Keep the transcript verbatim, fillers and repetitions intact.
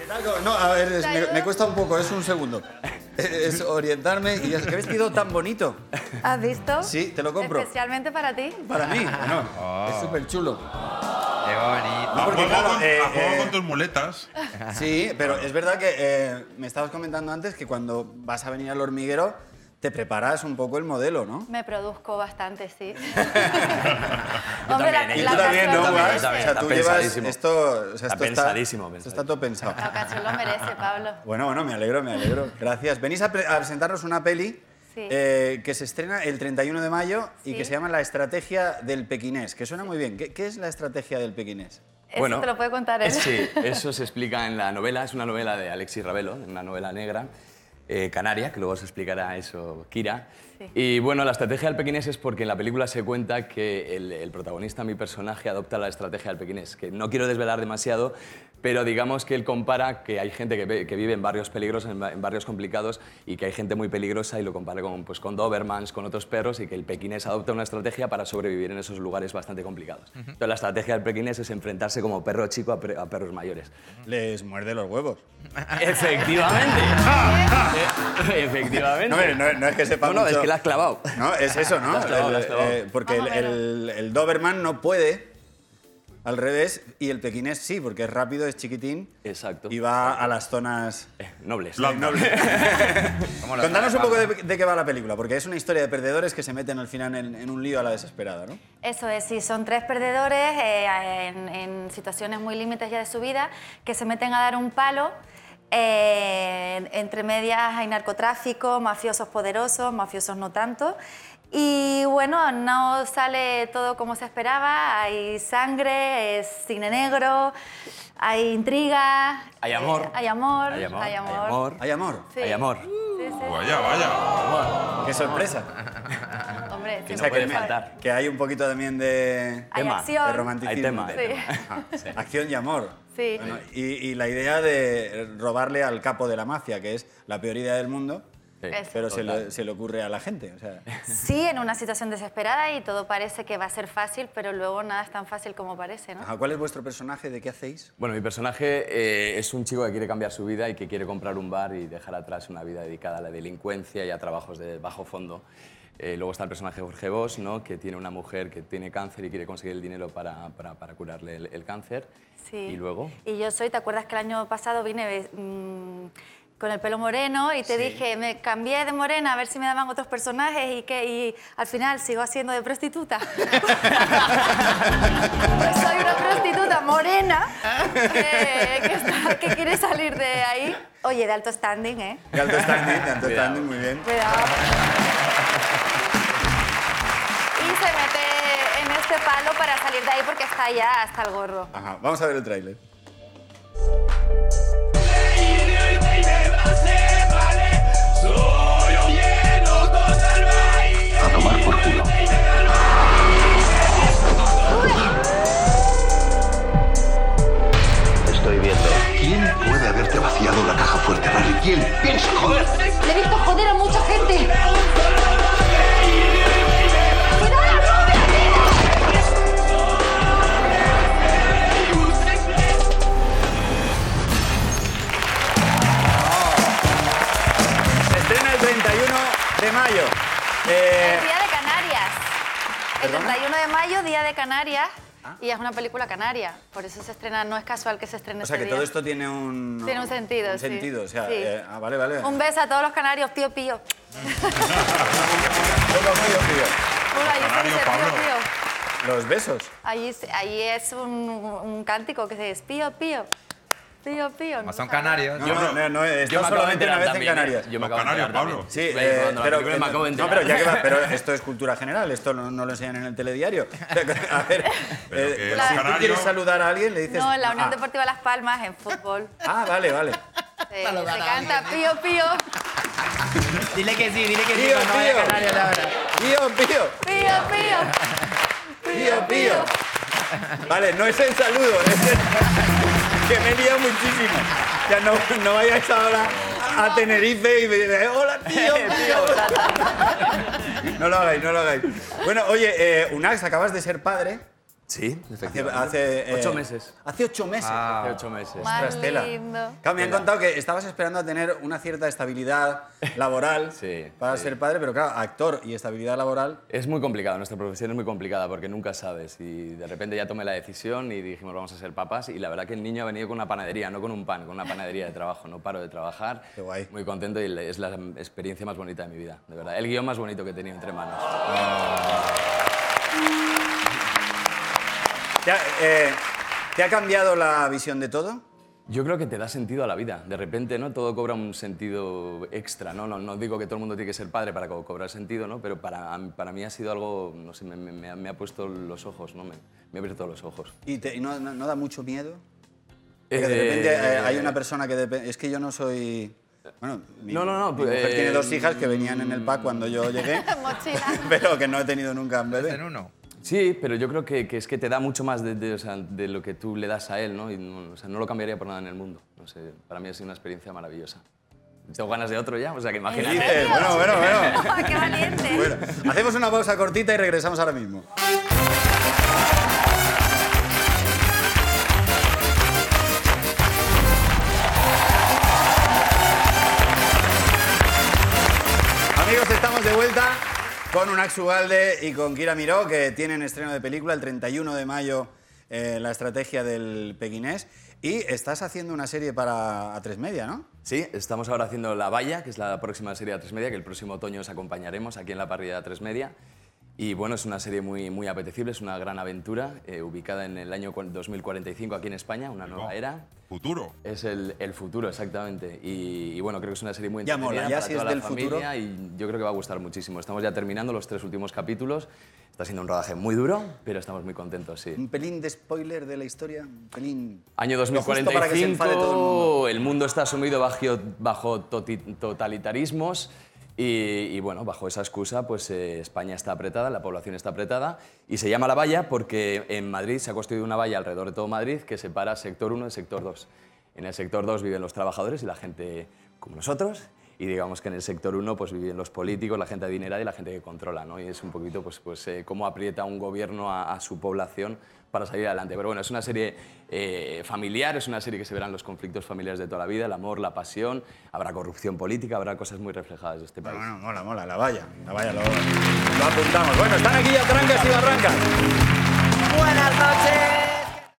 No, a ver, es- me, me cuesta un poco, es un segundo. Es orientarme y es que he vestido tan bonito. ¿Has visto? Sí, te lo compro. Especialmente para ti. Para mí, bueno, es súper chulo. Qué bonito. No, A porque, juego, claro, con, eh, a juego eh, con tus muletas. Sí, pero es verdad que eh, me estabas comentando antes que cuando vas a venir al hormiguero te preparas un poco el modelo, ¿no? Me produzco bastante, sí. Yo Hombre, la, también, ¿eh? Y la tú también, ocasión ¿no, lo Gas? merece. O sea, Está tú llevas pensadísimo. esto... O sea, Está esto pensadísimo, Esto está todo pensado. La ocasión lo merece, Pablo. Bueno, bueno, me alegro, me alegro. Gracias. Venís a, pre- a presentarnos una peli Sí. eh, que se estrena el treinta y uno de mayo y Sí. que se llama La estrategia del pequinés, que suena muy bien. ¿Qué, qué es la estrategia del pequinés? Eso te lo puede contar él. Sí, eso se explica en la novela. Es una novela de Alexis Ravelo, una novela negra, eh, canaria, que luego se explicará eso Kira. Sí. Y bueno, la estrategia del pequinés es porque en la película se cuenta que el, el protagonista, mi personaje, adopta la estrategia del pequinés, que no quiero desvelar demasiado, pero digamos que él compara que hay gente que, ve- que vive en barrios peligrosos, en, ba- en barrios complicados, y que hay gente muy peligrosa y lo compara con, pues, con Dobermans, con otros perros, y que el pequinés adopta una estrategia para sobrevivir en esos lugares bastante complicados. Entonces la estrategia del pequinés es enfrentarse como perro chico a, per- a perros mayores. Les muerde los huevos. Efectivamente. Eh, Efectivamente. No, hombre, no, no es que sepa No, no, mucho. es que la has clavado. No, es eso, ¿no? La has clavado, El- la has clavado. eh, porque el, Más o menos. el- el Doberman no puede, al revés, y el pequinés sí, porque es rápido, es chiquitín Exacto. y va a las zonas... Eh, nobles. Blanca. ¿Cómo lo Contanos un sabe, poco de, Pablo? de qué va la película, porque es una historia de perdedores que se meten al final en, en un lío a la desesperada, ¿no? Eso es, sí, son tres perdedores eh, en, en situaciones muy límites ya de su vida que se meten a dar un palo. Eh, entre medias hay narcotráfico, mafiosos poderosos, mafiosos no tanto. Y bueno, no sale todo como se esperaba, hay sangre, es cine negro, hay intriga. Hay amor. eh, hay amor. Hay amor. Hay amor. Hay amor. Hay amor. Sí. Hay amor. Sí, sí, sí. Vaya, vaya. ¡Qué sorpresa! Hombre, Que O no sea, puede me- faltar. que hay un poquito también de, hay tema, acción. de romanticismo. Hay tema. Sí. Ajá. Acción y amor. Sí. Bueno, y, y la idea de robarle al capo de la mafia, que es la peor idea del mundo, Sí. Eso. pero se Total. le, se le ocurre a la gente. O sea, Sí, en una situación desesperada y todo parece que va a ser fácil, pero luego nada es tan fácil como parece, ¿no? ajá, ¿cuál es vuestro personaje? ¿De qué hacéis? Bueno, mi personaje eh, es un chico que quiere cambiar su vida y que quiere comprar un bar y dejar atrás una vida dedicada a la delincuencia y a trabajos de bajo fondo. Eh, luego está el personaje Jorge Bosch, ¿no? Que tiene una mujer que tiene cáncer y quiere conseguir el dinero para, para, para curarle el, el cáncer. Sí. Y luego... Y yo soy, ¿te acuerdas que el año pasado vine mm, con el pelo moreno y te dije, me cambié de morena a ver si me daban otros personajes y que y al final sigo haciendo de prostituta? Pues soy una prostituta morena que, que, está- que quiere salir de ahí. Oye, de alto standing, ¿eh? De alto standing, de alto Cuidado. standing, muy bien. Cuidado. Y se mete en este palo para salir de ahí porque está ya hasta el gorro. Ajá, vamos a ver el tráiler. A tomar por culo. Estoy viendo. ¿Quién puede haberte vaciado la caja fuerte, Larry? ¿Quién? ¡Piensa, joder! Le he visto joder a mucha gente. Se estrena el treinta y uno de mayo. Eh, El Día de Canarias. El ¿Perdona? treinta y uno de mayo, Día de Canarias. Y es una película canaria. Por eso se estrena, no es casual que se estrene o sea, ese que día. todo esto tiene un... Tiene un sentido, Un sí. sentido, o sea... Sí. eh, ah, vale, vale. Un beso a todos los canarios, pío pío. Poco frío, frío. Bueno, allí se Canario, dice Pablo. pío pío. Los besos. Allí, se- allí es un, un cántico que se dice pío pío. Pío pío. Como ¿no son sabes? canarios. No, no, no, no, he estado me acabo de solamente una enterar vez en también, ¿eh? Canarias. Yo me Los acabo de canarios, enterar Pablo. también. Sí, Estoy eh, rodando la pero, película y me acabo de no, enterar. pero ya que va, pero esto es cultura general, esto no, no lo enseñan en el telediario. A ver, Pero eh, que si los tú canarios- quieres saludar a alguien, le dices... No, en la Unión ah, Deportiva Las Palmas, en fútbol. ah, vale, vale. Se, se canta pío pío. Dile que sí, dile que sí, Pío, cuando vaya a pío. Canarias ahora. Pío, pío, Pío pío. pío, pío. Vale, no es el saludo, es el... que me he liado muchísimo. Ya no, no vayáis ahora a Tenerife y me digáis, hola, tío, tío. No lo hagáis, no lo hagáis. Bueno, oye, eh, Unax, acabas de ser padre. Sí, Hace, efectivamente. hace, eh, Ocho meses. Hace ocho meses. Ah. Hace ocho meses. Más Ostras, tela. lindo. Claro, me han Tela. contado que estabas esperando a tener una cierta estabilidad laboral Sí, para sí. ser padre, pero claro, actor y estabilidad laboral. Es muy complicado, nuestra profesión es muy complicada porque nunca sabes. Y de repente ya tomé la decisión y dijimos vamos a ser papás. Y la verdad que el niño ha venido con una panadería, no con un pan, con una panadería de trabajo. No paro de trabajar. Qué guay. Muy contento y es la experiencia más bonita de mi vida, de verdad. El guión más bonito que he tenido entre manos. ¿Te ha, eh, ¿te ha cambiado la visión de todo? Yo creo que te da sentido a la vida. De repente, ¿no? Todo cobra un sentido extra, ¿no? No, no digo que todo el mundo tiene que ser padre para co- cobrar sentido, ¿no? Pero para, para mí ha sido algo, no sé, me, me- me ha, me ha puesto los ojos, ¿no? Me, me ha abierto los ojos. ¿Y, te- y no, no- no da mucho miedo? Porque de repente eh, hay una persona que depende... Es que yo no soy... Bueno, mi, No, no, no, mi pues, mujer eh, tiene dos hijas que venían en el pack cuando yo llegué, Mochila. pero que no he tenido nunca un En bebé. uno. Sí, pero yo creo que, que es que te da mucho más de, de, o sea, de lo que tú le das a él, ¿no? Y no, o sea, no lo cambiaría por nada en el mundo. No sé, para mí ha sido una experiencia maravillosa. Tengo ganas de otro ya, o sea, que ¿En imagínate. dices? Bueno, bueno, bueno. ¡Qué valiente! Bueno, hacemos una pausa cortita y regresamos ahora mismo. Amigos, estamos de vuelta con Unax Ugalde y con Kira Miró, que tienen estreno de película el treinta y uno de mayo, eh, La estrategia del pequinés. Y estás haciendo una serie para A tres Media, ¿no? Sí, estamos ahora haciendo La Valla, que es la próxima serie de A tres Media, que el próximo otoño os acompañaremos aquí en la parrilla de A tres Media. Y bueno, es una serie muy, muy apetecible, es una gran aventura, eh, ubicada en el año dos mil cuarenta y cinco aquí en España, una nueva era. Futuro. Es el, el futuro, exactamente. Y, y bueno, creo que es una serie muy Ya entretenida mola, ya para si toda es la del futuro. familia y yo creo que va a gustar muchísimo. Estamos ya terminando los tres últimos capítulos. Está siendo un rodaje muy duro, pero estamos muy contentos, sí. Un pelín de spoiler de la historia, un pelín... Año Lo justo para que se dos mil cuarenta y cinco, enfade todo el mundo. el mundo está sumido bajo, bajo toti- totalitarismos y, y, bueno, bajo esa excusa pues eh, España está apretada, la población está apretada y se llama la valla porque en Madrid se ha construido una valla alrededor de todo Madrid que separa sector uno de sector dos. En el sector dos viven los trabajadores y la gente como nosotros y digamos que en el sector uno pues viven los políticos, la gente adinerada y la gente que controla, ¿no? Y es un poquito pues, pues eh, cómo aprieta un gobierno a, a su población para salir adelante. Pero bueno, es una serie eh, familiar, es una serie que se verán los conflictos familiares de toda la vida, el amor, la pasión, habrá corrupción política, habrá cosas muy reflejadas de este país. Bueno, mola, mola, la valla, la valla, lo, lo apuntamos. Bueno, están aquí ya trancas y barrancas. Buenas noches.